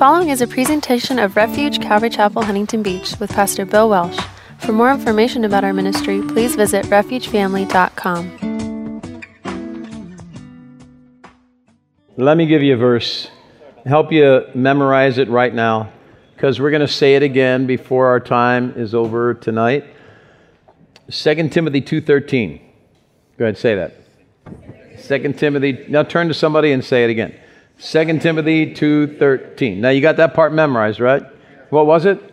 following is a presentation of Refuge Calvary Chapel, Huntington Beach with Pastor Bill Welsh. For more information about our ministry, please visit refugefamily.com. Let me give you a verse. Help you memorize it right now, because we're going to say it again before our time is over tonight. 2 Timothy 2:13. Go ahead, say that. 2 Timothy, now turn to somebody and say it again. 2 Timothy 2:13. Now you got that part memorized, right? What was it?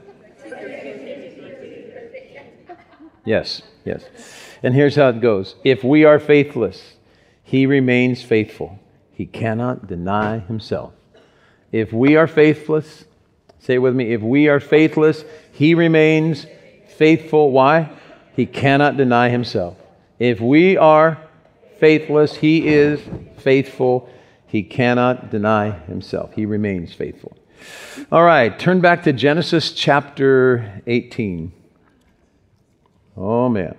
Yes. And here's how it goes. If we are faithless, He remains faithful. He cannot deny Himself. If we are faithless, say it with me, if we are faithless, He remains faithful. Why? He cannot deny Himself. If we are faithless, He is faithful. He cannot deny Himself. He remains faithful. All right, turn back to Genesis chapter 18. Oh, man.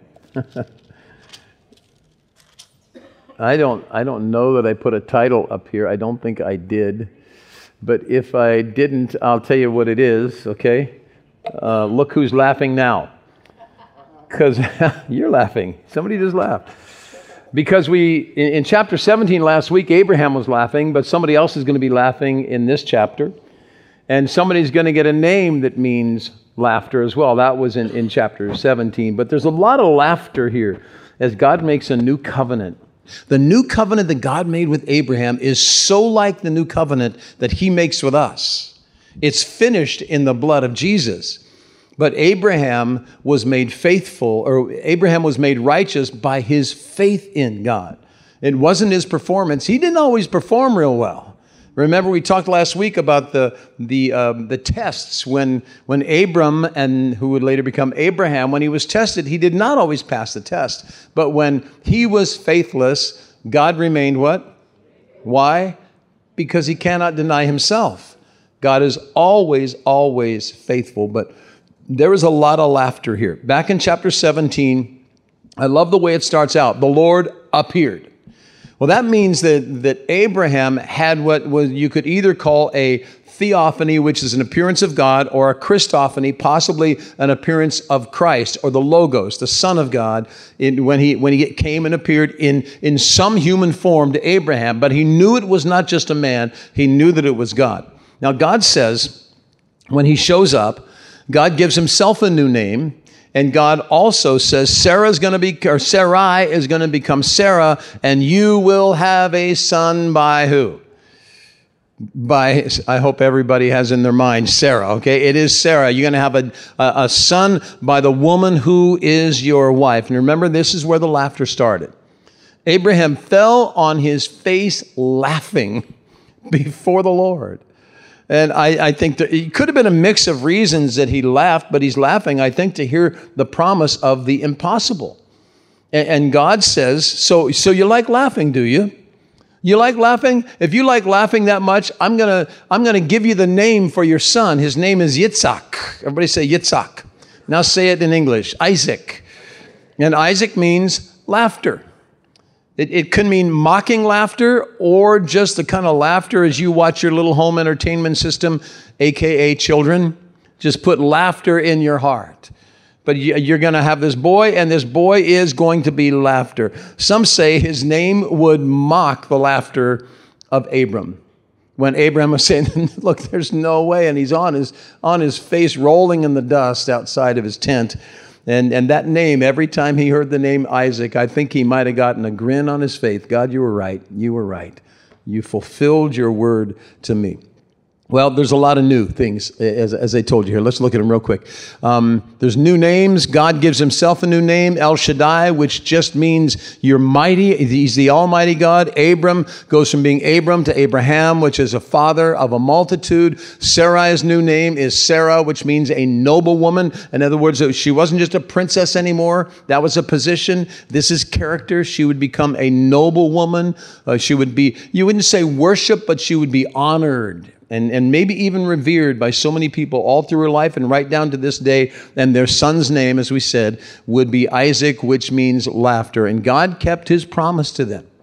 I don't know that I put a title up here. I don't think I did. But if I didn't, I'll tell you what it is, okay? Look who's laughing now. Because you're laughing. Somebody just laughed. Because in chapter 17 last week, Abraham was laughing, but somebody else is going to be laughing in this chapter. And somebody's going to get a name that means laughter as well. That was in chapter 17. But there's a lot of laughter here as God makes a new covenant. The new covenant that God made with Abraham is so like the new covenant that He makes with us. It's finished in the blood of Jesus. But Abraham was made faithful, or Abraham was made righteous by his faith in God. It wasn't his performance. He didn't always perform real well. Remember, we talked last week about the tests when Abram, and who would later become Abraham, when he was tested, he did not always pass the test. But when he was faithless, God remained what? Why? Because He cannot deny Himself. God is always, always faithful. But there is a lot of laughter here. Back in chapter 17, I love the way it starts out. The Lord appeared. Well, that means that Abraham had what you could either call a theophany, which is an appearance of God, or a Christophany, possibly an appearance of Christ, or the Logos, the Son of God, when he came and appeared in some human form to Abraham. But he knew it was not just a man. He knew that it was God. Now, God says, when He shows up, God gives Himself a new name, and God also says Sarai is going to become Sarah, and you will have a son by who? I hope everybody has in their mind Sarah, okay? It is Sarah. You're going to have a son by the woman who is your wife. And remember, this is where the laughter started. Abraham fell on his face laughing before the Lord. And I think that it could have been a mix of reasons that he laughed, but he's laughing, I think, to hear the promise of the impossible. And God says, so you like laughing, do you? You like laughing? If you like laughing that much, I'm gonna give you the name for your son. His name is Yitzhak. Everybody say Yitzhak. Now say it in English, Isaac. And Isaac means laughter. It can mean mocking laughter, or just the kind of laughter as you watch your little home entertainment system, AKA children. Just put laughter in your heart. But you're going to have this boy, and this boy is going to be laughter. Some say his name would mock the laughter of Abram. When Abraham was saying, look, there's no way, and he's on his face rolling in the dust outside of his tent. And that name, every time he heard the name Isaac, I think he might have gotten a grin on his face. God, you were right. You were right. You fulfilled your word to me. Well, there's a lot of new things, as I told you here. Let's look at them real quick. There's new names. God gives Himself a new name, El Shaddai, which just means you're mighty. He's the Almighty God. Abram goes from being Abram to Abraham, which is a father of a multitude. Sarai's new name is Sarah, which means a noble woman. In other words, she wasn't just a princess anymore. That was a position. This is character. She would become a noble woman. She would be, you wouldn't say worship, but she would be honored. And maybe even revered by so many people all through her life and right down to this day. And their son's name, as we said, would be Isaac, which means laughter. And God kept His promise to them.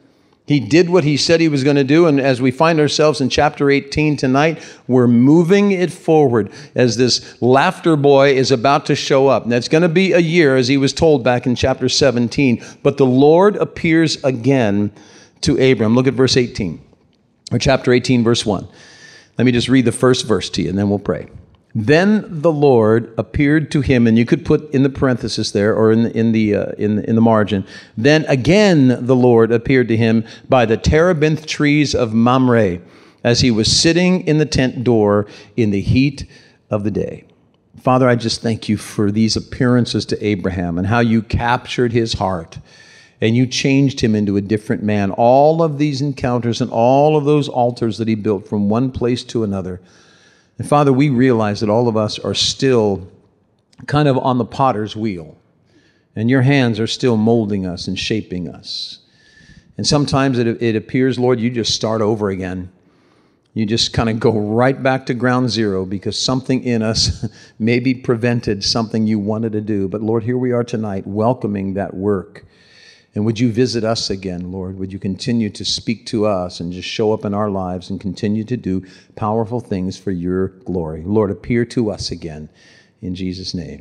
He did what he said he was going to do, and as we find ourselves in chapter 18 tonight, we're moving it forward as this laughter boy is about to show up. And it's going to be a year, as he was told back in chapter 17. But the Lord appears again to Abram. Look at verse 18, or chapter 18, verse 1. Let me just read the first verse to you, and then we'll pray. Then the Lord appeared to him, and you could put in the parenthesis there, or in the margin. Then again the Lord appeared to him by the terebinth trees of Mamre, as he was sitting in the tent door in the heat of the day. Father, I just thank you for these appearances to Abraham and how you captured his heart and you changed him into a different man. All of these encounters and all of those altars that he built from one place to another. And Father, we realize that all of us are still kind of on the potter's wheel, and your hands are still molding us and shaping us. And sometimes it appears, Lord, you just start over again. You just kind of go right back to ground zero because something in us maybe prevented something you wanted to do. But Lord, here we are tonight welcoming that work. And would you visit us again, Lord? Would you continue to speak to us and just show up in our lives and continue to do powerful things for your glory? Lord, appear to us again in Jesus' name.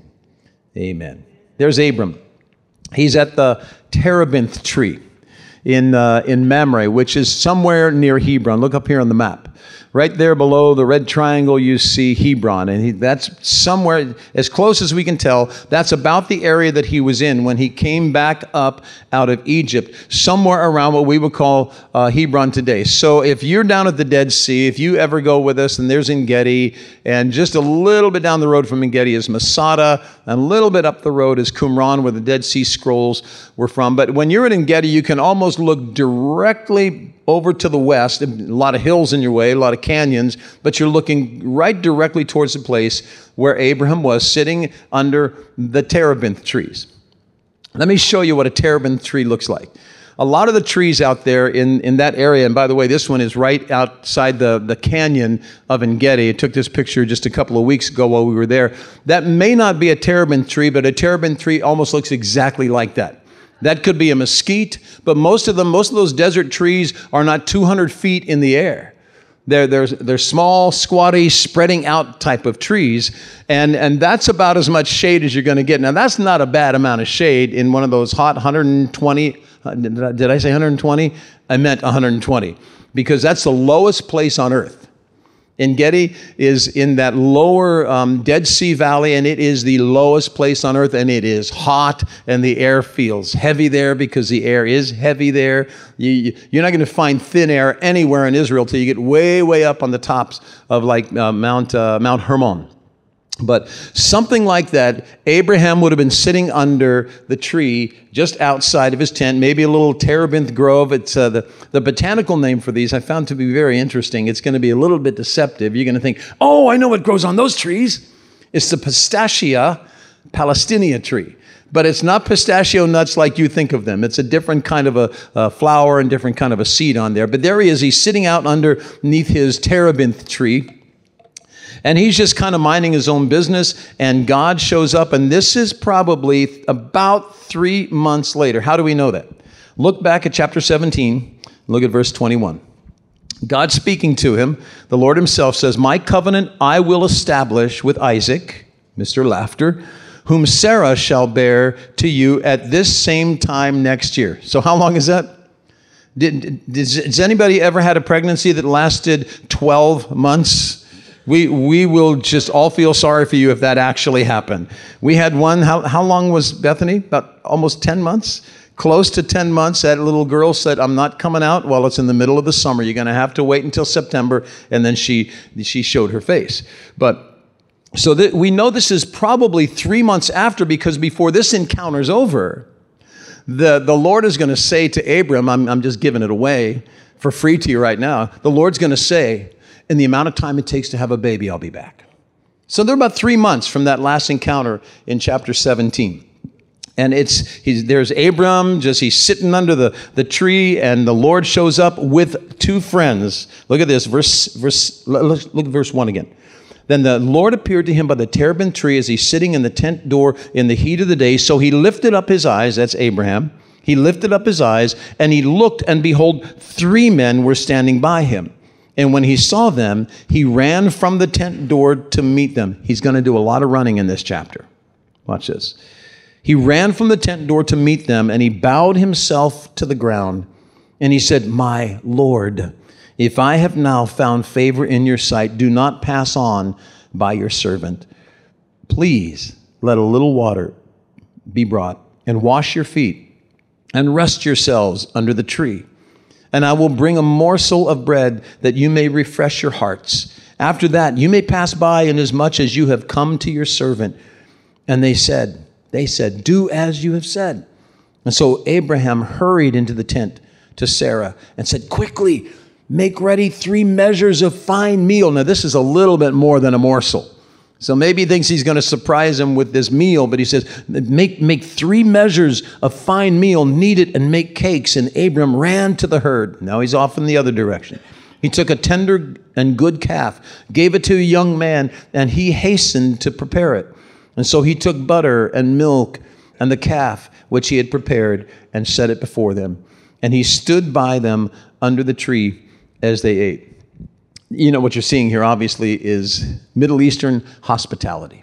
Amen. There's Abram. He's at the terebinth tree in Mamre, which is somewhere near Hebron. Look up here on the map. Right there below the red triangle, you see Hebron, and that's somewhere, as close as we can tell, that's about the area that he was in when he came back up out of Egypt, somewhere around what we would call Hebron today. So if you're down at the Dead Sea, if you ever go with us, and there's En-Gedi, and just a little bit down the road from En-Gedi is Masada, and a little bit up the road is Qumran, where the Dead Sea Scrolls were from. But when you're at En-Gedi, you can almost look directly over to the west, a lot of hills in your way, a lot of canyons, but you're looking right directly towards the place where Abraham was sitting under the terebinth trees. Let me show you what a terebinth tree looks like. A lot of the trees out there in that area, and by the way, this one is right outside the canyon of En-Gedi. I took this picture just a couple of weeks ago while we were there. That may not be a terebinth tree, but a terebinth tree almost looks exactly like that. That could be a mesquite, but most of those desert trees are not 200 feet in the air. They're small, squatty, spreading out type of trees, and that's about as much shade as you're going to get. Now, that's not a bad amount of shade in one of those hot 120, did I say 120? I meant 120, because that's the lowest place on earth. En-Gedi is in that lower Dead Sea Valley, and it is the lowest place on earth, and it is hot, and the air feels heavy there because the air is heavy there. You're not going to find thin air anywhere in Israel till you get way, way up on the tops of like Mount Hermon. But something like that, Abraham would have been sitting under the tree just outside of his tent, maybe a little terebinth grove. It's the botanical name for these I found to be very interesting. It's going to be a little bit deceptive. You're going to think, oh, I know what grows on those trees. It's the Pistachia palestinea tree. But it's not pistachio nuts like you think of them. It's a different kind of a flower and different kind of a seed on there. But there he is. He's sitting out underneath his terebinth tree. And he's just kind of minding his own business, and God shows up, and this is probably about 3 months later. How do we know that? Look back at chapter 17, look at verse 21. God speaking to him, the Lord himself says, "My covenant I will establish with Isaac," Mr. Laughter, "whom Sarah shall bear to you at this same time next year." So how long is that? Has anybody ever had a pregnancy that lasted 12 months? We will just all feel sorry for you if that actually happened. We had one, how long was Bethany? About almost 10 months? Close to 10 months. That little girl said, "I'm not coming out." Well, it's in the middle of the summer. You're going to have to wait until September. And then she showed her face. But so we know this is probably 3 months after, because before this encounter's over, the Lord is going to say to Abram, I'm just giving it away for free to you right now. The Lord's going to say, "In the amount of time it takes to have a baby, I'll be back." So they're about 3 months from that last encounter in chapter 17. And there's Abram, he's sitting under the tree, and the Lord shows up with two friends. Look at this, look at verse 1 again. "Then the Lord appeared to him by the terebinth tree as he's sitting in the tent door in the heat of the day. So he lifted up his eyes," that's Abraham, He lifted up his eyes, and he looked, and behold, 3 men were standing by him. And when he saw them, he ran from the tent door to meet them. He's going to do a lot of running in this chapter. Watch this. He ran from the tent door to meet them, and he bowed himself to the ground. And he said, "My Lord, if I have now found favor in your sight, do not pass on by your servant. Please let a little water be brought, and wash your feet, and rest yourselves under the tree. And I will bring a morsel of bread that you may refresh your hearts. After that, you may pass by inasmuch as you have come to your servant." And they said, "Do as you have said." And so Abraham hurried into the tent to Sarah and said, "Quickly, make ready 3 measures of fine meal." Now, this is a little bit more than a morsel. So maybe he thinks he's going to surprise him with this meal, but he says, make 3 measures of fine meal, knead it, and make cakes. And Abram ran to the herd. Now he's off in the other direction. He took a tender and good calf, gave it to a young man, and he hastened to prepare it. And so he took butter and milk and the calf, which he had prepared, and set it before them. And he stood by them under the tree as they ate. You know, what you're seeing here, obviously, is Middle Eastern hospitality.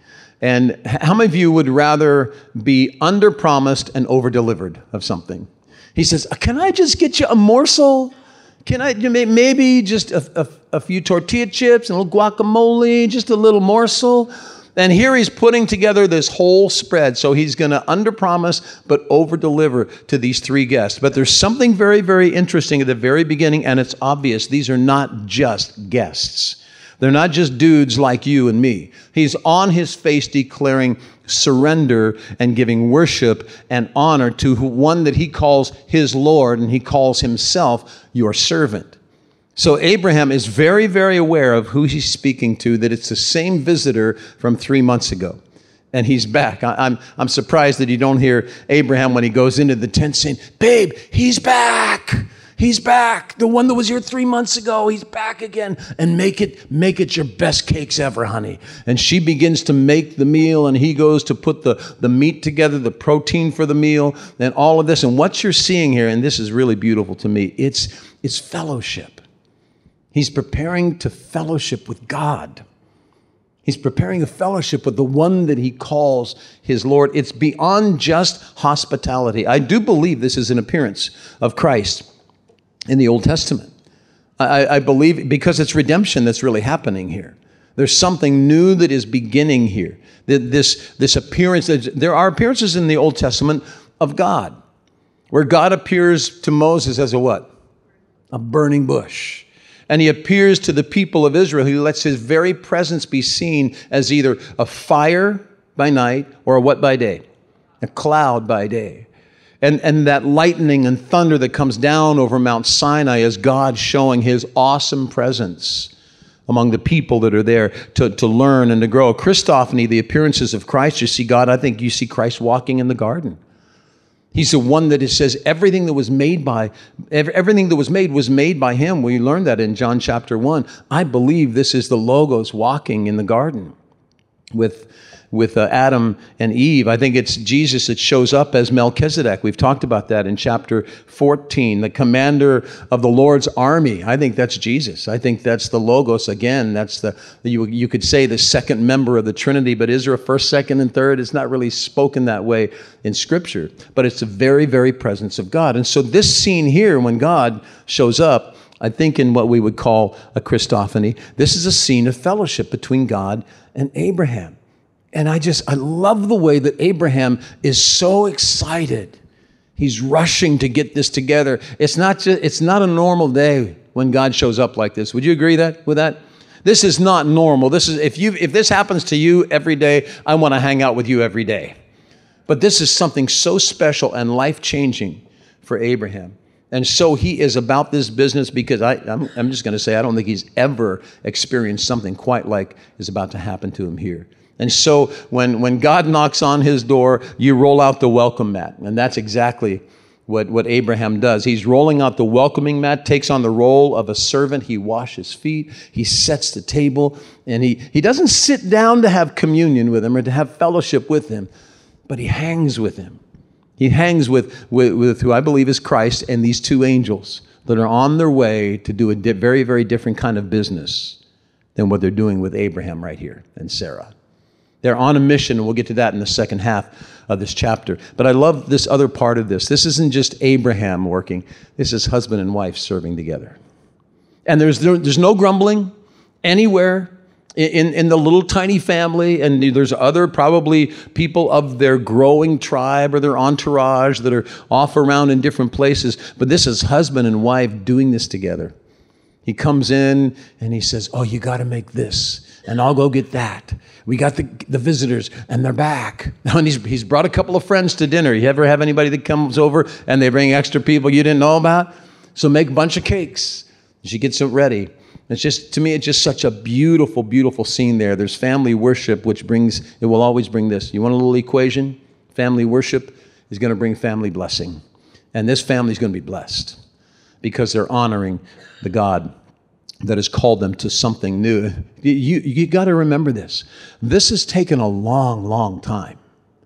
And how many of you would rather be under-promised and over-delivered of something? He says, "Can I just get you a morsel? Can I maybe just a few tortilla chips and a little guacamole, just a little morsel?" And here he's putting together this whole spread. So he's going to under-promise but over-deliver to these 3 guests. But there's something very, very interesting at the very beginning, and it's obvious. These are not just guests. They're not just dudes like you and me. He's on his face declaring surrender and giving worship and honor to one that he calls his Lord, and he calls himself your servant. So Abraham is very, very aware of who he's speaking to, that it's the same visitor from 3 months ago. And he's back. I'm surprised that you don't hear Abraham when he goes into the tent saying, "Babe, he's back. He's back. The one that was here 3 months ago, he's back again. And make it your best cakes ever, honey." And she begins to make the meal, and he goes to put the meat together, the protein for the meal, and all of this. And what you're seeing here, and this is really beautiful to me, it's fellowship. He's preparing to fellowship with God. He's preparing a fellowship with the one that he calls his Lord. It's beyond just hospitality. I do believe this is an appearance of Christ in the Old Testament. I believe because it's redemption that's really happening here. There's something new that is beginning here. This appearance, there are appearances in the Old Testament of God, where God appears to Moses as a what? A burning bush. And he appears to the people of Israel. He lets his very presence be seen as either a fire by night or a what by day? A cloud by day. And that lightning and thunder that comes down over Mount Sinai is God showing his awesome presence among the people that are there to learn and to grow. Christophany, the appearances of Christ, you see God, I think you see Christ walking in the garden. He's the one that it says everything that was made was made by him. We learned that in John chapter 1. I believe this is the Logos walking in the garden with Adam and Eve. I think it's Jesus that shows up as Melchizedek. We've talked about that in chapter 14, the commander of the Lord's army. I think that's Jesus. I think that's the Logos again. That's you could say the second member of the Trinity, but is there a first, second, and third? It's not really spoken that way in Scripture, but it's the very, very presence of God. And so this scene here, when God shows up, I think in what we would call a Christophany, this is a scene of fellowship between God and Abraham. And I love the way that Abraham is so excited. He's rushing to get this together. It's not a normal day when God shows up like this. Would you agree with that? This is not normal. This is if this happens to you every day, I want to hang out with you every day. But this is something so special and life-changing for Abraham. And so he is about this business because I'm just going to say I don't think he's ever experienced something quite like is about to happen to him here. And so when God knocks on his door, you roll out the welcome mat. And that's exactly what Abraham does. He's rolling out the welcoming mat, takes on the role of a servant. He washes feet. He sets the table. And he doesn't sit down to have communion with him or to have fellowship with him, but he hangs with him. He hangs with who I believe is Christ and these two angels that are on their way to do a very, very different kind of business than what they're doing with Abraham right here and Sarah. They're on a mission, and we'll get to that in the second half of this chapter. But I love this other part of this. This isn't just Abraham working. This is husband and wife serving together. And there's no grumbling anywhere in the little tiny family, and there's other probably people of their growing tribe or their entourage that are off around in different places. But this is husband and wife doing this together. He comes in and he says, oh, you got to make this, and I'll go get that. We got the visitors, and they're back. And he's brought a couple of friends to dinner. You ever have anybody that comes over and they bring extra people you didn't know about? So make a bunch of cakes. She gets it ready. It's just, to me, it's just such a beautiful, beautiful scene there. There's family worship, which it will always bring this. You want a little equation? Family worship is going to bring family blessing. And this family is going to be blessed because they're honoring the God that has called them to something new. You got to remember this. This has taken a long, long time.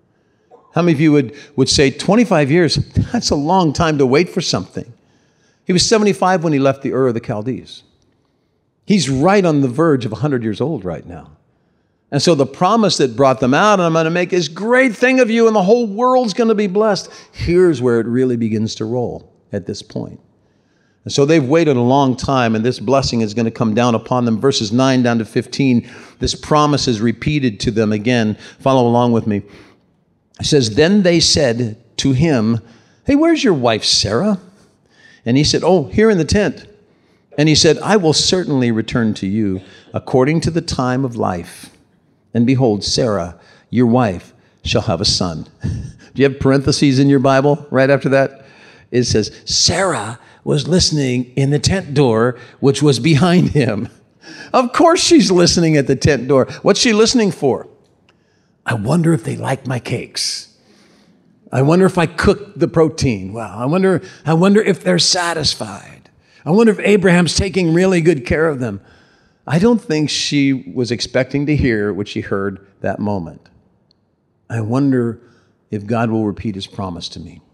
How many of you would say 25 years, that's a long time to wait for something? He was 75 when he left the Ur of the Chaldees. He's right on the verge of 100 years old right now. And so the promise that brought them out, and I'm going to make this great thing of you, and the whole world's going to be blessed. Here's where it really begins to roll at this point. And so they've waited a long time, and this blessing is going to come down upon them. Verses 9 down to 15, this promise is repeated to them again. Follow along with me. It says, then they said to him, hey, where's your wife Sarah? And he said, oh, here in the tent. And he said, I will certainly return to you according to the time of life. And behold, Sarah, your wife, shall have a son. Do you have parentheses in your Bible right after that? It says, Sarah was listening in the tent door, which was behind him. Of course she's listening at the tent door. What's she listening for? I wonder if they like my cakes. I wonder if I cooked the protein well. I wonder if they're satisfied. I wonder if Abraham's taking really good care of them. I don't think she was expecting to hear what she heard that moment. I wonder if God will repeat his promise to me.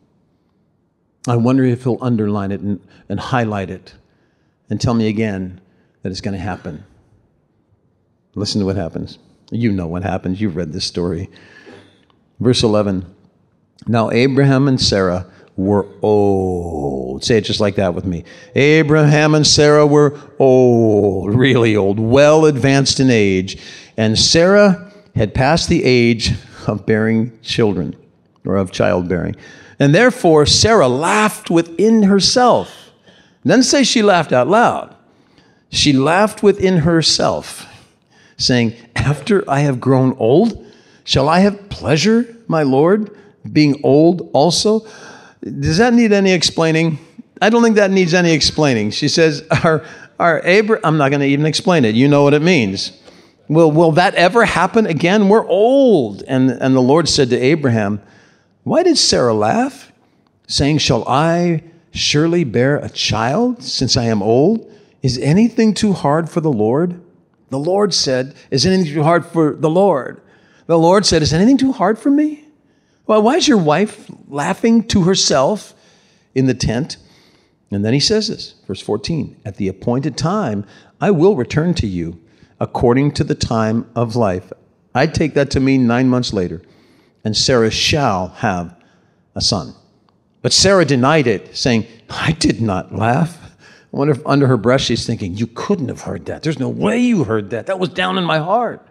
I wonder if he'll underline it and highlight it and tell me again that it's going to happen. Listen to what happens. You know what happens. You've read this story. Verse 11. Now Abraham and Sarah were old. Say it just like that with me. Abraham and Sarah were old, really old, well advanced in age. And Sarah had passed the age of bearing children, or of childbearing. And therefore Sarah laughed within herself. It doesn't say she laughed out loud. She laughed within herself, saying, after I have grown old, shall I have pleasure, my Lord, being old also? Does that need any explaining? I don't think that needs any explaining. She says, I'm not going to even explain it. You know what it means. Will that ever happen again? We're old. And the Lord said to Abraham, why did Sarah laugh, saying, shall I surely bear a child since I am old? Is anything too hard for the Lord? The Lord said, is anything too hard for the Lord? The Lord said, is anything too hard for me? Well, why is your wife laughing to herself in the tent? And then he says this, verse 14, at the appointed time, I will return to you according to the time of life. I take that to mean 9 months later, and Sarah shall have a son. But Sarah denied it, saying, I did not laugh. I wonder if under her breath she's thinking, you couldn't have heard that. There's no way you heard that. That was down in my heart.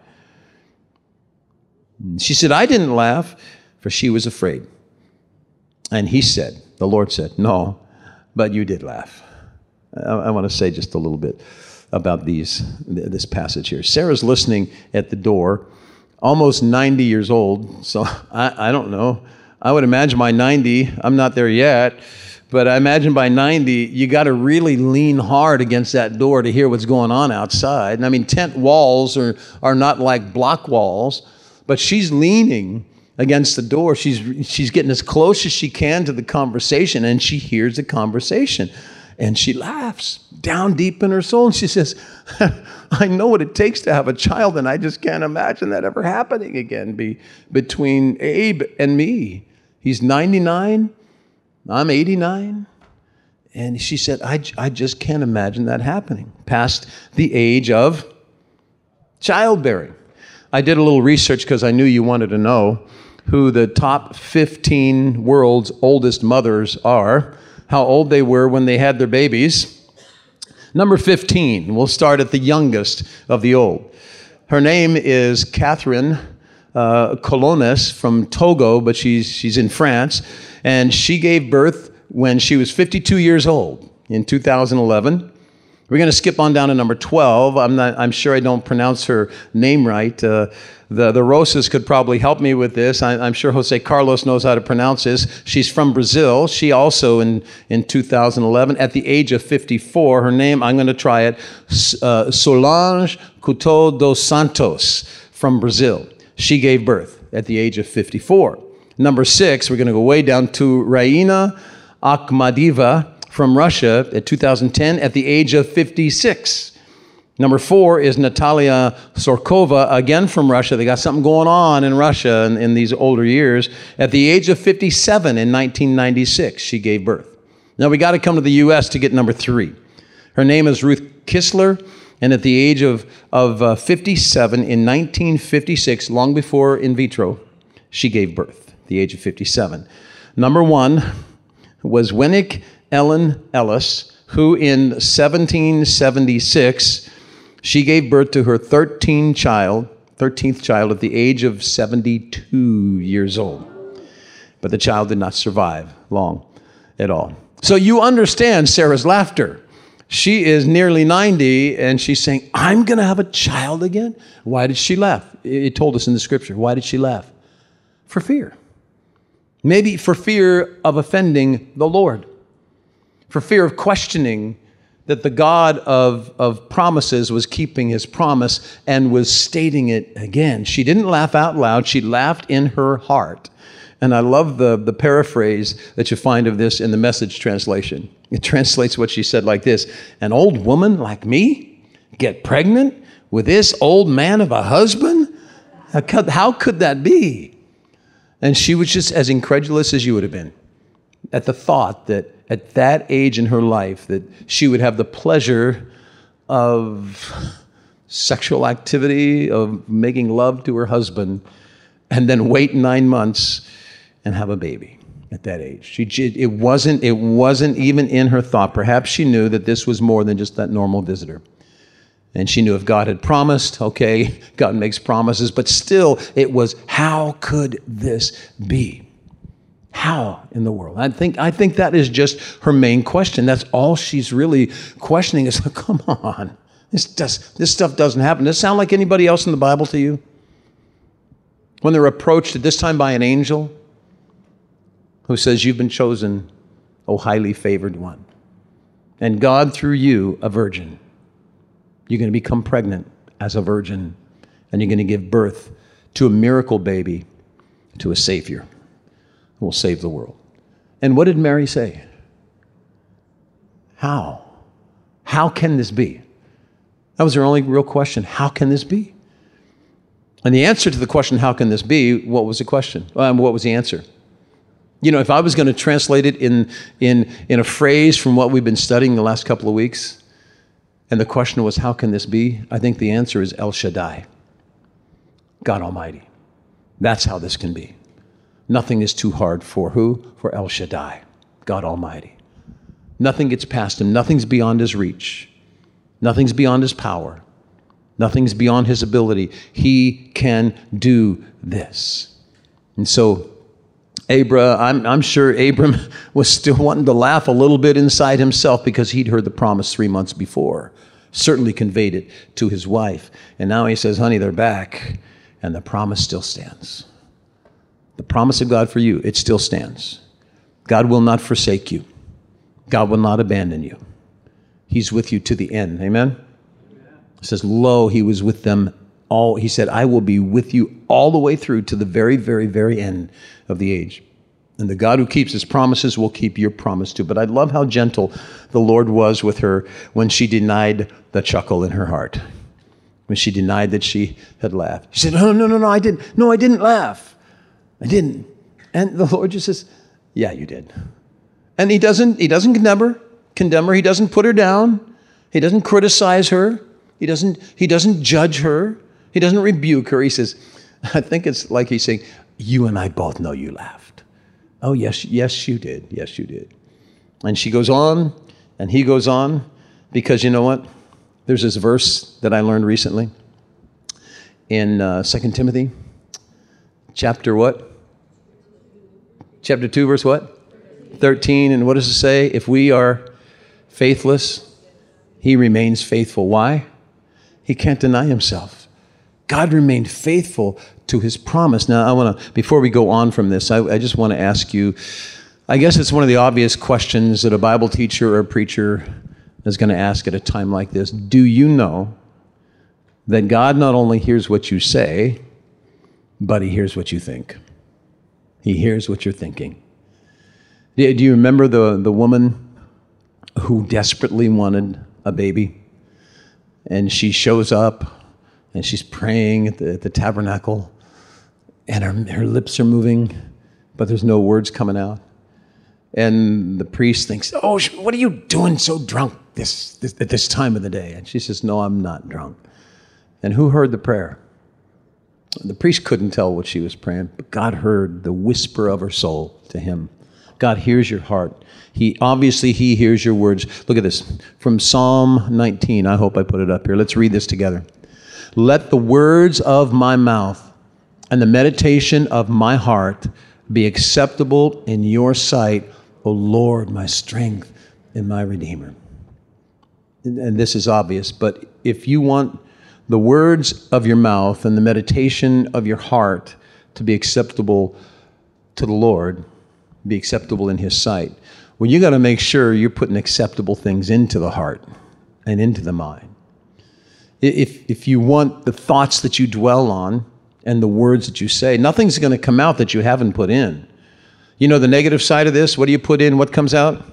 She said, I didn't laugh, for she was afraid. And he said, the Lord said, no, but you did laugh. I want to say just a little bit about this passage here. Sarah's listening at the door, almost 90 years old. So I don't know. I would imagine by 90, I'm not there yet, but I imagine by 90, you got to really lean hard against that door to hear what's going on outside. And I mean, tent walls are not like block walls, but she's leaning against the door. She's getting as close as she can to the conversation, and she hears the conversation. And she laughs down deep in her soul, and she says, I know what it takes to have a child, and I just can't imagine that ever happening again between Abe and me. He's 99. I'm 89. And she said, I just can't imagine that happening past the age of childbearing. I did a little research because I knew you wanted to know who the top 15 world's oldest mothers are, how old they were when they had their babies. Number 15, we'll start at the youngest of the old. Her name is Catherine Colonnes from Togo, but she's in France, and she gave birth when she was 52 years old in 2011. We're going to skip on down to number 12. I'm sure I don't pronounce her name right. The Rosas could probably help me with this. I'm sure Jose Carlos knows how to pronounce this. She's from Brazil. She also, in 2011, at the age of 54, her name, I'm going to try it, Solange Couto dos Santos from Brazil. She gave birth at the age of 54. Number 6, we're going to go way down to Raina Akhmadeva from Russia at 2010 at the age of 56. Number 4 is Natalia Sorkova, again from Russia. They got something going on in Russia in these older years. At the age of 57 in 1996, she gave birth. Now we got to come to the U.S. to get number 3. Her name is Ruth Kistler, and at the age of 57 in 1956, long before in vitro, she gave birth at the age of 57. Number 1 was Winnick Ellen Ellis, who in 1776, she gave birth to her 13th child at the age of 72 years old. But the child did not survive long at all. So you understand Sarah's laughter. She is nearly 90, and she's saying, I'm going to have a child again? Why did she laugh? It told us in the scripture. Why did she laugh? For fear. Maybe for fear of offending the Lord. For fear of questioning that the God of promises was keeping his promise and was stating it again. She didn't laugh out loud. She laughed in her heart. And I love the paraphrase that you find of this in the Message translation. It translates what she said like this: an old woman like me get pregnant with this old man of a husband? How could that be? And she was just as incredulous as you would have been at the thought that at that age in her life that she would have the pleasure of sexual activity, of making love to her husband, and then wait 9 months and have a baby at that age. It wasn't even in her thought. Perhaps she knew that this was more than just that normal visitor. And she knew if God had promised, okay, God makes promises, but still it was, how could this be? How in the world? I think that is just her main question. That's all she's really questioning is, come on, this stuff doesn't happen. Does it sound like anybody else in the Bible to you? When they're approached at this time by an angel who says, you've been chosen, O highly favored one. And God, through you, a virgin. You're going to become pregnant as a virgin, and you're going to give birth to a miracle baby, to a Savior who will save the world. And what did Mary say? How? How can this be? That was her only real question. How can this be? And the answer to the question, how can this be, what was the question? What was the answer? You know, if I was going to translate it in a phrase from what we've been studying the last couple of weeks, and the question was, how can this be? I think the answer is El Shaddai, God Almighty. That's how this can be. Nothing is too hard for who? For El Shaddai, God Almighty. Nothing gets past him. Nothing's beyond his reach. Nothing's beyond his power. Nothing's beyond his ability. He can do this. And so I'm sure Abram was still wanting to laugh a little bit inside himself because he'd heard the promise 3 months before, certainly conveyed it to his wife. And now he says, honey, they're back, and the promise still stands. The promise of God for you, it still stands. God will not forsake you. God will not abandon you. He's with you to the end. Amen? It says, lo, he was with them all. He said, I will be with you all the way through to the very, very, very end of the age. And the God who keeps his promises will keep your promise too. But I love how gentle the Lord was with her when she denied the chuckle in her heart. When she denied that she had laughed. She said, no, I didn't. No, I didn't laugh. I didn't. And the Lord just says, yeah, you did. And he doesn't condemn her. He doesn't put her down. He doesn't criticize her. He doesn't judge her. He doesn't rebuke her. He says, I think it's like he's saying, you and I both know you laughed. Oh, yes, you did. Yes, you did. And she goes on, and he goes on, because you know what? There's this verse that I learned recently in 2 Timothy, chapter what? Chapter 2, verse what? 13. And what does it say? If we are faithless, he remains faithful. Why? He can't deny himself. God remained faithful to his promise. Now, before we go on from this, I just want to ask you, I guess it's one of the obvious questions that a Bible teacher or a preacher is going to ask at a time like this. Do you know that God not only hears what you say, but he hears what you think? He hears what you're thinking. Do you remember the woman who desperately wanted a baby? And she shows up, and she's praying at the tabernacle, and her lips are moving, but there's no words coming out. And the priest thinks, oh, what are you doing so drunk at this time of the day? And she says, no, I'm not drunk. And who heard the prayer? The priest couldn't tell what she was praying, but God heard the whisper of her soul to him. God hears your heart. He hears your words. Look at this. From Psalm 19. I hope I put it up here. Let's read this together. Let the words of my mouth and the meditation of my heart be acceptable in your sight, O Lord, my strength and my Redeemer. And this is obvious, but if you want the words of your mouth and the meditation of your heart to be acceptable to the Lord, be acceptable in his sight, well, you got to make sure you're putting acceptable things into the heart and into the mind. If you want the thoughts that you dwell on and the words that you say, nothing's going to come out that you haven't put in. You know the negative side of this? What do you put in? What comes out?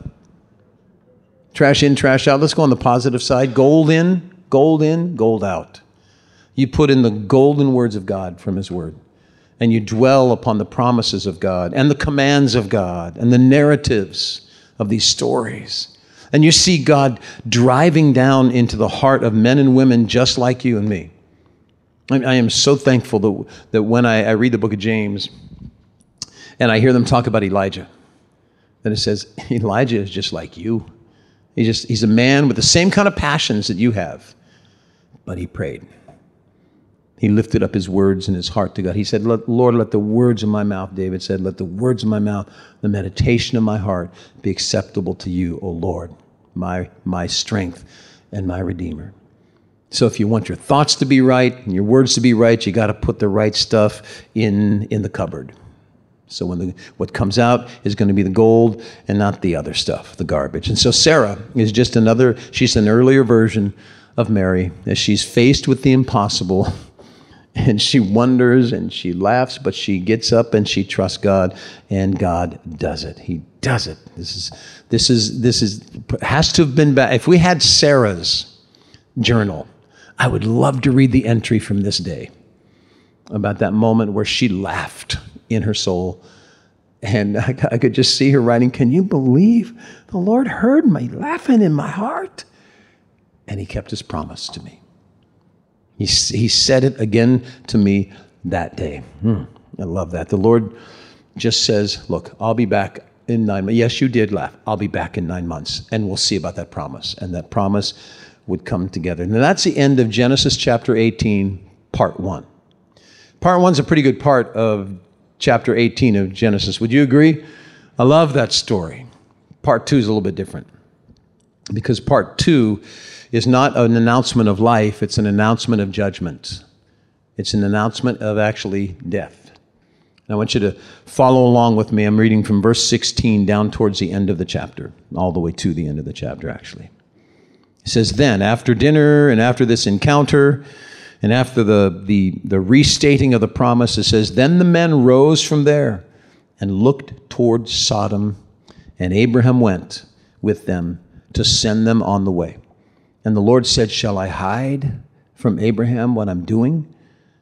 Trash in, trash out. Let's go on the positive side. Gold in, gold out. You put in the golden words of God from his word. And you dwell upon the promises of God and the commands of God and the narratives of these stories. And you see God driving down into the heart of men and women just like you and me. I am so thankful that when I read the book of James and I hear them talk about Elijah, that it says, Elijah is just like you. He's a man with the same kind of passions that you have, but he prayed. He lifted up his words and his heart to God. He said, Lord, let the words of my mouth, David said, let the words of my mouth, the meditation of my heart be acceptable to you, O Lord, my strength and my Redeemer. So if you want your thoughts to be right and your words to be right, you got to put the right stuff in the cupboard. So what comes out is going to be the gold and not the other stuff, the garbage. And so Sarah is just she's an earlier version of Mary, as she's faced with the impossible. And she wonders and she laughs, but she gets up and she trusts God, and God does it. He does it. This has to have been bad. If we had Sarah's journal, I would love to read the entry from this day about that moment where she laughed in her soul. And I could just see her writing, can you believe the Lord heard me laughing in my heart? And he kept his promise to me. He said it again to me that day. I love that. The Lord just says, look, I'll be back in 9 months. Yes, you did laugh. I'll be back in 9 months. And we'll see about that promise. And that promise would come together. Now that's the end of Genesis chapter 18, part 1. Part 1's a pretty good part of chapter 18 of Genesis. Would you agree? I love that story. Part 2 is a little bit different, because part 2 is not an announcement of life, it's an announcement of judgment. It's an announcement of actually death. And I want you to follow along with me. I'm reading from verse 16 down towards the end of the chapter, all the way to the end of the chapter, actually. It says, then, after dinner and after this encounter, and after the restating of the promise, it says, then the men rose from there and looked towards Sodom, and Abraham went with them to send them on the way. And the Lord said, shall I hide from Abraham what I'm doing?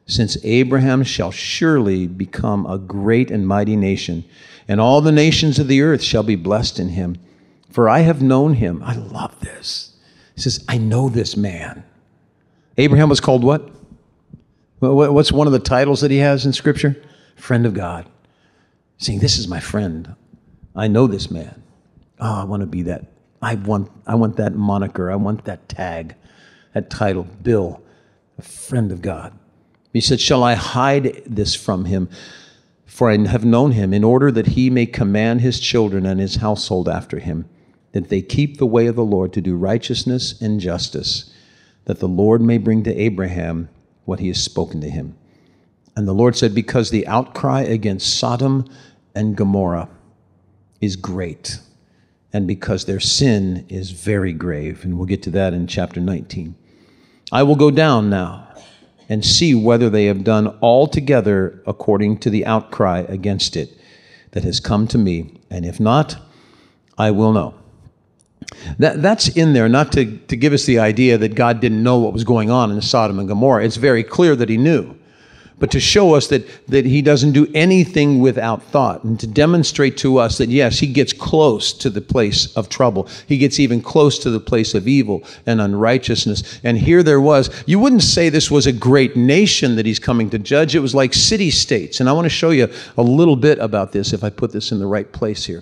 since Abraham shall surely become a great and mighty nation, and all the nations of the earth shall be blessed in him. For I have known him. I love this. He says, I know this man. Abraham was called what? What's one of the titles that he has in Scripture? Friend of God. Saying, this is my friend. I know this man. Oh, I want to be that. I want that moniker. I want that tag, that title, Bill, a friend of God. He said, shall I hide this from him? For I have known him, in order that he may command his children and his household after him, that they keep the way of the Lord to do righteousness and justice, that the Lord may bring to Abraham what he has spoken to him. And the Lord said, because the outcry against Sodom and Gomorrah is great, and because their sin is very grave. And we'll get to that in chapter 19. I will go down now and see whether they have done altogether according to the outcry against it that has come to me. And if not, I will know. That's in there, not to give us the idea that God didn't know what was going on in Sodom and Gomorrah. It's very clear that he knew. But to show us that he doesn't do anything without thought, and to demonstrate to us that, yes, he gets close to the place of trouble. He gets even close to the place of evil and unrighteousness. And here there was, you wouldn't say this was a great nation that he's coming to judge. It was like city-states. And I want to show you a little bit about this if I put this in the right place here.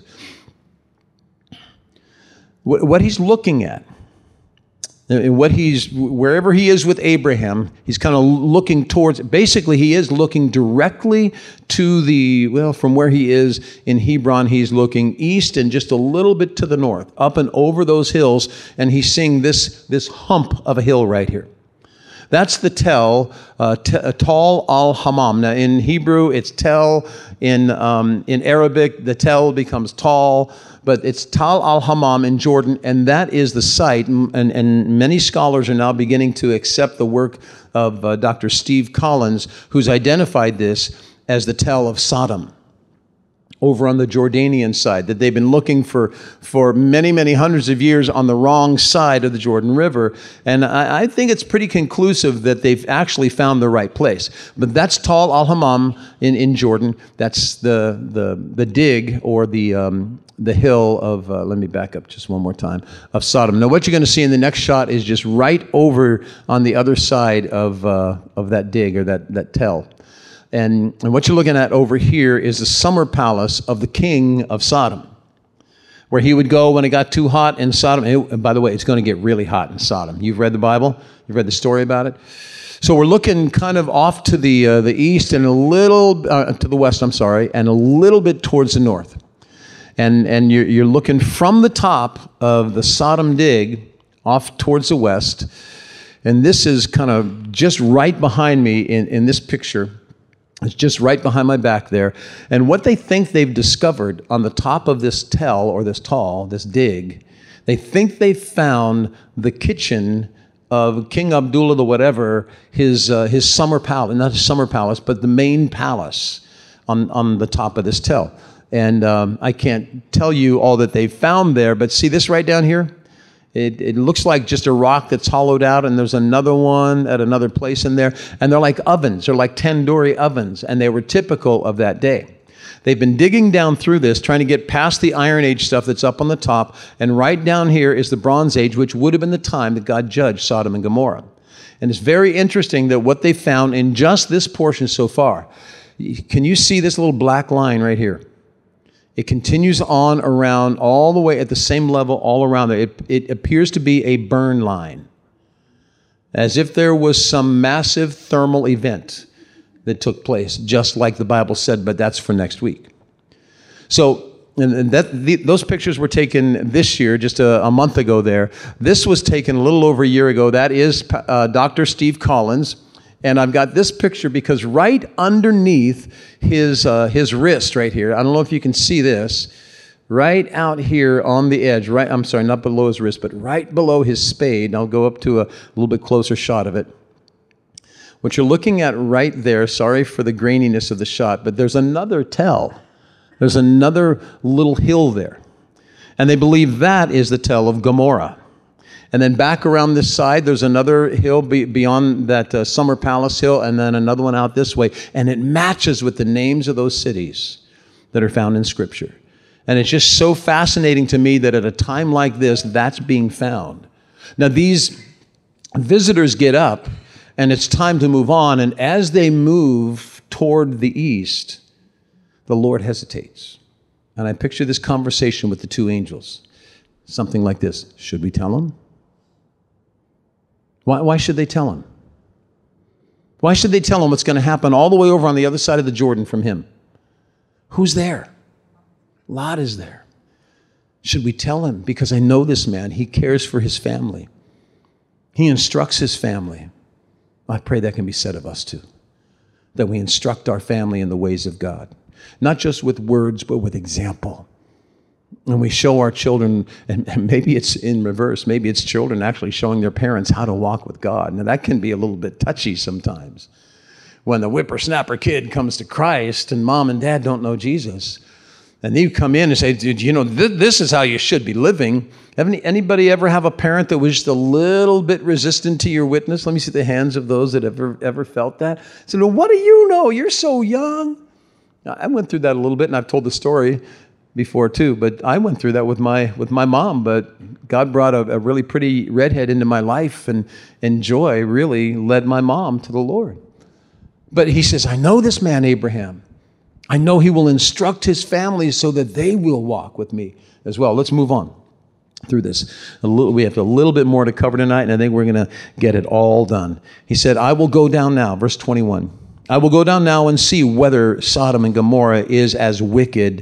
What he's looking at, and wherever he is with Abraham, he's kind of looking towards, basically he is looking directly to from where he is in Hebron, he's looking east and just a little bit to the north, up and over those hills, and he's seeing this hump of a hill right here. That's the Tel, Tal al-Hammam. Now in Hebrew, it's Tel. In Arabic, the Tel becomes Tal. But it's Tal al-Hammam in Jordan, and that is the site, and many scholars are now beginning to accept the work of Dr. Steve Collins, who's identified this as the Tel of Sodom, over on the Jordanian side, that they've been looking for many, many hundreds of years on the wrong side of the Jordan River. And I think it's pretty conclusive that they've actually found the right place. But that's Tal al-Hammam in Jordan. That's the dig, or the hill of, let me back up just one more time, of Sodom. Now what you're going to see in the next shot is just right over on the other side of that dig, or that Tel. And what you're looking at over here is the summer palace of the king of Sodom, where he would go when it got too hot in Sodom. And by the way, it's going to get really hot in Sodom. You've read the Bible? You've read the story about it? So we're looking kind of off to the east and a little, to the west, I'm sorry, and a little bit towards the north. And you're looking from the top of the Sodom dig off towards the west. And this is kind of just right behind me in this picture. It's just right behind my back there. And what they think they've discovered on the top of this Tel, or this Tal, this dig, they think they found the kitchen of King Abdullah the whatever, his summer palace, not his summer palace, but the main palace on the top of this Tel. And I can't tell you all that they found there, but see this right down here? It looks like just a rock that's hollowed out, and there's another one at another place in there. And they're like ovens. They're like tandoori ovens, and they were typical of that day. They've been digging down through this, trying to get past the Iron Age stuff that's up on the top, and right down here is the Bronze Age, which would have been the time that God judged Sodom and Gomorrah. And it's very interesting that what they found in just this portion so far. Can you see this little black line right here? It continues on around all the way at the same level all around there. It appears to be a burn line, as if there was some massive thermal event that took place, just like the Bible said, but that's for next week. So those pictures were taken this year, just a month ago there. This was taken a little over a year ago. That is Dr. Steve Collins. And I've got this picture because right underneath his wrist right here, I don't know if you can see this, right out here on the edge, right, I'm sorry, not below his wrist, but right below his spade, and I'll go up to a little bit closer shot of it. What you're looking at right there, sorry for the graininess of the shot, but there's another Tel. There's another little hill there. And they believe that is the Tel of Gomorrah. And then back around this side, there's another hill beyond that Summer Palace hill, and then another one out this way. And it matches with the names of those cities that are found in Scripture. And it's just so fascinating to me that at a time like this, that's being found. Now, these visitors get up, and it's time to move on. And as they move toward the east, the Lord hesitates. And I picture this conversation with the two angels. Something like this. Should we tell him? Why should they tell him? Why should they tell him what's going to happen all the way over on the other side of the Jordan from him? Who's there? Lot is there. Should we tell him? Because I know this man. He cares for his family. He instructs his family. I pray that can be said of us too. That we instruct our family in the ways of God. Not just with words, but with example. And we show our children, and maybe it's in reverse, maybe it's children actually showing their parents how to walk with God. Now that can be a little bit touchy sometimes. When the whippersnapper kid comes to Christ and mom and dad don't know Jesus, and you come in and say, you know, this is how you should be living. Anybody ever have a parent that was just a little bit resistant to your witness? Let me see the hands of those that ever felt that. So, well, what do you know? You're so young. Now, I went through that a little bit, and I've told the story before too, but I went through that with my mom, but God brought a really pretty redhead into my life, and Joy really led my mom to the Lord. But he says, I know this man, Abraham. I know he will instruct his family so that they will walk with me as well. Let's move on through this. We have a little bit more to cover tonight, and I think we're going to get it all done. He said, I will go down now, verse 21. I will go down now and see whether Sodom and Gomorrah is as wicked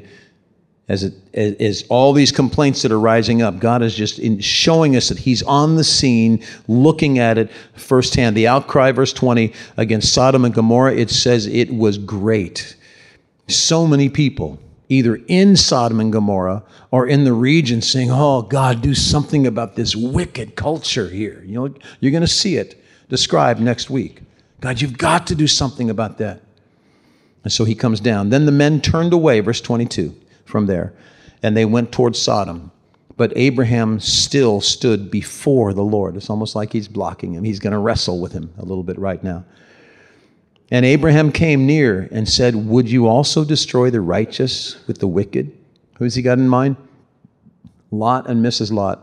as all these complaints that are rising up. God is just showing us that he's on the scene, looking at it firsthand. The outcry, verse 20, against Sodom and Gomorrah, it says it was great. So many people, either in Sodom and Gomorrah or in the region, saying, oh, God, do something about this wicked culture here. You know, you're going to see it described next week. God, you've got to do something about that. And so he comes down. Then the men turned away, verse 22, from there, and they went towards Sodom. But Abraham still stood before the Lord. It's almost like he's blocking him. He's going to wrestle with him a little bit right now. And Abraham came near and said, would you also destroy the righteous with the wicked? Who's he got in mind? Lot and Mrs. Lot.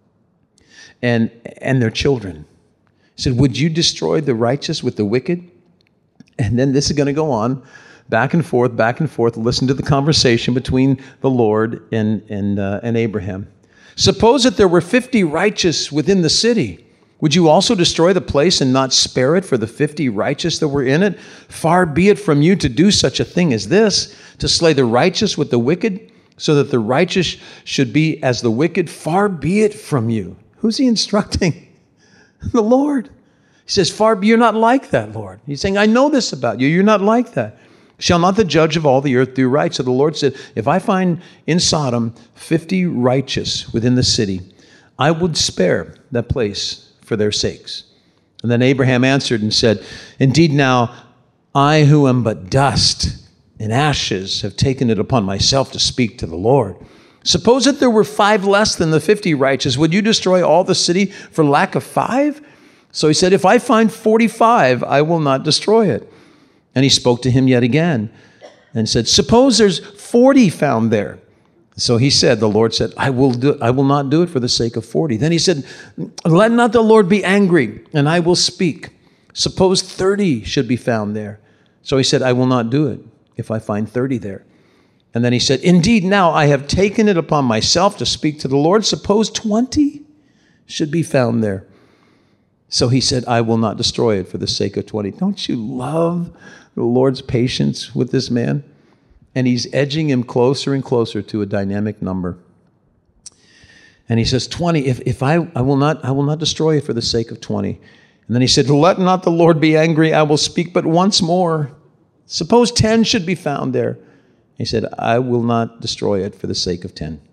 And their children. He said, would you destroy the righteous with the wicked? And then this is going to go on, back and forth, back and forth. Listen to the conversation between the Lord and Abraham. Suppose that there were 50 righteous within the city. Would you also destroy the place and not spare it for the 50 righteous that were in it? Far be it from you to do such a thing as this, to slay the righteous with the wicked, so that the righteous should be as the wicked. Far be it from you. Who's he instructing? The Lord. He says, you're not like that, Lord. He's saying, I know this about you. You're not like that. Shall not the judge of all the earth do right? So the Lord said, if I find in Sodom 50 righteous within the city, I would spare that place for their sakes. And then Abraham answered and said, indeed now, I who am but dust and ashes have taken it upon myself to speak to the Lord. Suppose that there were 5 less than the 50 righteous. Would you destroy all the city for lack of 5? So he said, if I find 45, I will not destroy it. And he spoke to him yet again and said, suppose there's 40 found there. So he said, the Lord said, I will not do it for the sake of 40. Then he said, let not the Lord be angry, and I will speak. Suppose 30 should be found there. So he said, I will not do it if I find 30 there. And then he said, indeed, now I have taken it upon myself to speak to the Lord. Suppose 20 should be found there. So he said, I will not destroy it for the sake of 20. Don't you love the Lord's patience with this man? And he's edging him closer and closer to a dynamic number. And he says, 20, if I will not destroy it for the sake of 20. And then he said, let not the Lord be angry, I will speak but once more. Suppose 10 should be found there. He said, I will not destroy it for the sake of 10.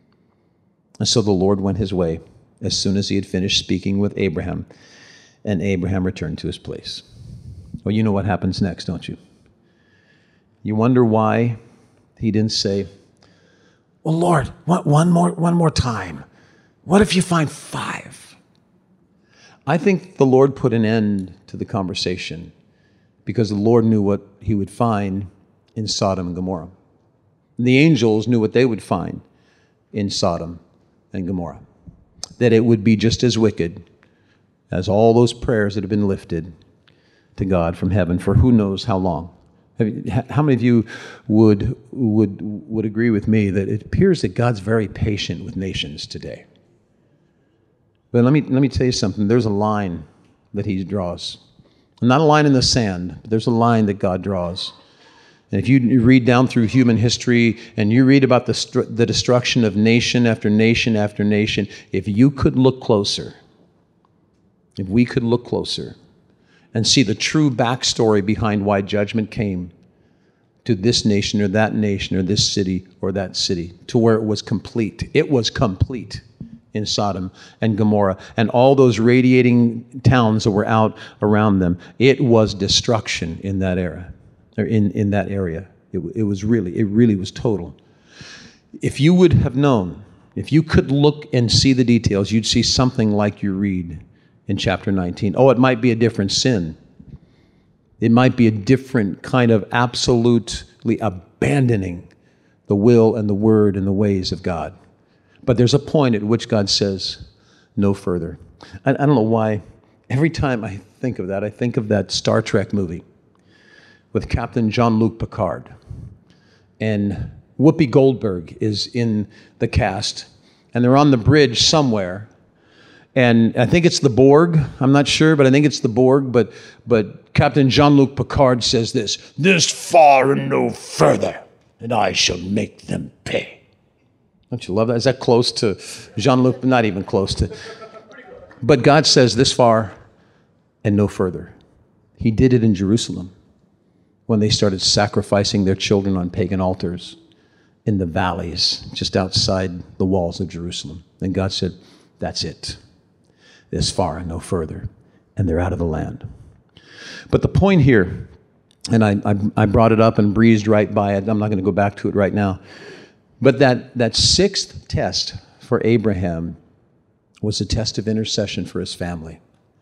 And so the Lord went his way as soon as he had finished speaking with Abraham. And Abraham returned to his place. Well, you know what happens next, don't you? You wonder why he didn't say, well, Lord, one more time. What if you find 5? I think the Lord put an end to the conversation because the Lord knew what he would find in Sodom and Gomorrah. The angels knew what they would find in Sodom and Gomorrah, that it would be just as wicked as all those prayers that have been lifted to God from heaven for who knows how long. How many of you would agree with me that it appears that God's very patient with nations today? But let me tell you something. There's a line that he draws. Not a line in the sand, but there's a line that God draws. And if you read down through human history and you read about the destruction of nation after nation after nation, if you could look closer, if we could look closer and see the true backstory behind why judgment came to this nation or this city or that city, to where it was complete. It was complete in Sodom and Gomorrah and all those radiating towns that were out around them. It was destruction in that era, or in that area. It really was total. If you would have known, if you could look and see the details, you'd see something like you read in chapter 19. Oh, it might be a different sin. It might be a different kind of absolutely abandoning the will and the word and the ways of God. But there's a point at which God says, no further. I don't know why. Every time I think of that Star Trek movie with Captain Jean-Luc Picard. And Whoopi Goldberg is in the cast. And they're on the bridge somewhere. And I think it's the Borg. I'm not sure, but I think it's the Borg. But Captain Jean-Luc Picard says this far and no further, and I shall make them pay. Don't you love that? Is that close to Jean-Luc? Not even close to. But God says this far and no further. He did it in Jerusalem when they started sacrificing their children on pagan altars in the valleys just outside the walls of Jerusalem. And God said, that's it. This far and no further. And they're out of the land. But the point here, and I brought it up and breezed right by it. I'm not going to go back to it right now. But that sixth test for Abraham was a test of intercession for his family.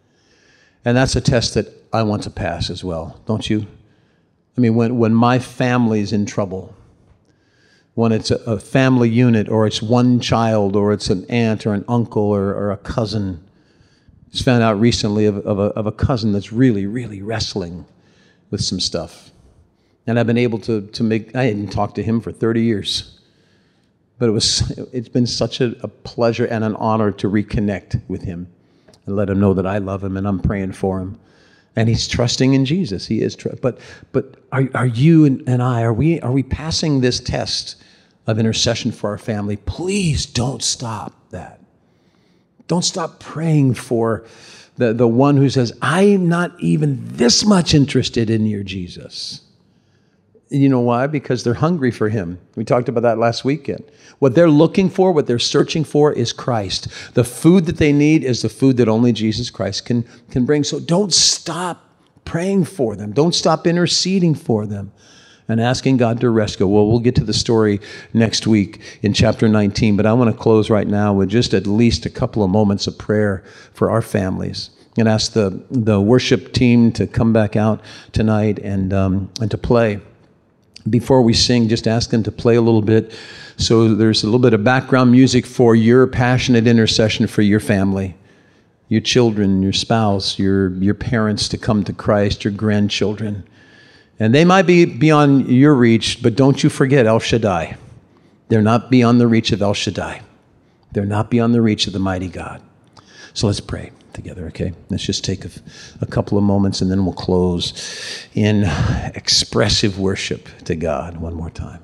And that's a test that I want to pass as well, don't you? I mean, when my family's in trouble, when it's a family unit, or it's one child, or it's an aunt or an uncle or a cousin. Just found out recently of a cousin that's really, really wrestling with some stuff. And I've been able to I hadn't talked to him for 30 years. But it's been such a pleasure and an honor to reconnect with him and let him know that I love him and I'm praying for him. And he's trusting in Jesus. He is. But are you and I, are we passing this test of intercession for our family? Please don't stop that. Don't stop praying for the one who says, I'm not even this much interested in your Jesus. You know why? Because they're hungry for him. We talked about that last weekend. What they're looking for, what they're searching for is Christ. The food that they need is the food that only Jesus Christ can bring. So don't stop praying for them. Don't stop interceding for them and asking God to rescue. Well, we'll get to the story next week in chapter 19, but I want to close right now with just at least a couple of moments of prayer for our families. And ask the worship team to come back out tonight and to play. Before we sing, just ask them to play a little bit. So there's a little bit of background music for your passionate intercession for your family, your children, your spouse, your parents to come to Christ, your grandchildren. And they might be beyond your reach, but don't you forget El Shaddai. They're not beyond the reach of El Shaddai. They're not beyond the reach of the mighty God. So let's pray together, okay? Let's just take a couple of moments and then we'll close in expressive worship to God one more time.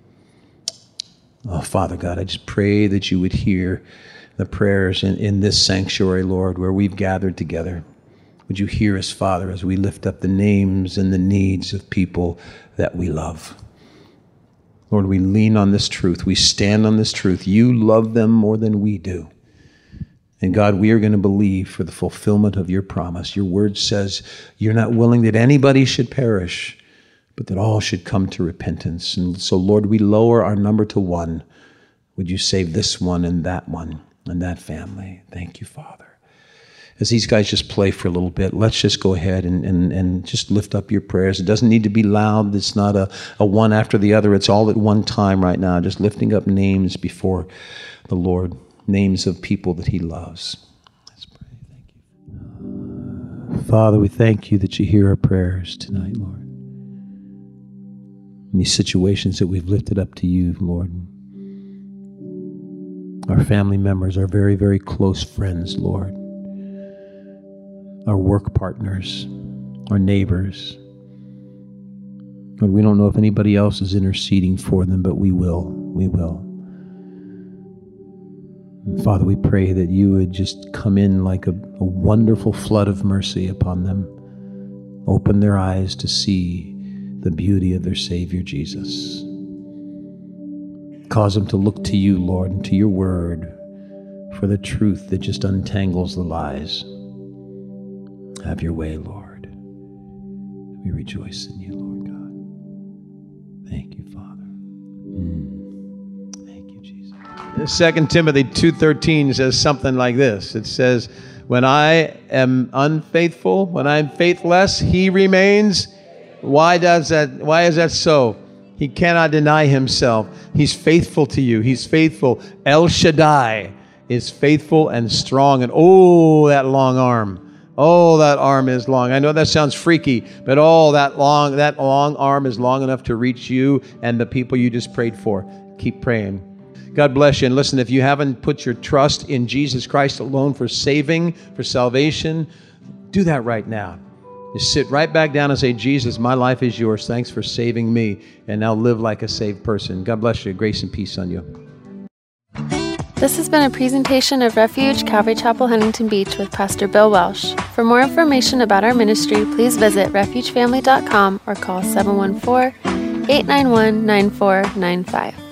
Oh, Father God, I just pray that you would hear the prayers in this sanctuary, Lord, where we've gathered together. Would you hear us, Father, as we lift up the names and the needs of people that we love. Lord, we lean on this truth. We stand on this truth. You love them more than we do. And God, we are going to believe for the fulfillment of your promise. Your word says you're not willing that anybody should perish, but that all should come to repentance. And so, Lord, we lower our number to one. Would you save this one and that family? Thank you, Father. as these guys just play for a little bit, let's just go ahead and just lift up your prayers. It doesn't need to be loud. It's not a one after the other. It's all at one time right now, just lifting up names before the Lord, names of people that he loves. Let's pray. Thank you. Father, we thank you that you hear our prayers tonight, Lord. In these situations that we've lifted up to you, Lord. Our family members, our very, very close friends, Lord. Our work partners, our neighbors. Lord, we don't know if anybody else is interceding for them, but we will. We will. And Father, we pray that you would just come in like a wonderful flood of mercy upon them. Open their eyes to see the beauty of their Savior, Jesus. Cause them to look to you, Lord, and to your word for the truth that just untangles the lies. Have your way, Lord. We rejoice in you, Lord God. Thank you, Father. Thank you, Jesus. 2 Timothy 2:13 says something like this. It says, when I am unfaithful, when I'm faithless, he remains. Why is that so? He cannot deny himself. He's faithful to you. He's faithful. El Shaddai is faithful and strong. And oh, that long arm. Oh, that arm is long. I know that sounds freaky, but that long arm is long enough to reach you and the people you just prayed for. Keep praying. God bless you. And listen, if you haven't put your trust in Jesus Christ alone for saving, for salvation, do that right now. Just sit right back down and say, Jesus, my life is yours. Thanks for saving me. And now live like a saved person. God bless you. Grace and peace on you. This has been a presentation of Refuge Calvary Chapel, Huntington Beach with Pastor Bill Welsh. For more information about our ministry, please visit refugefamily.com or call 714-891-9495.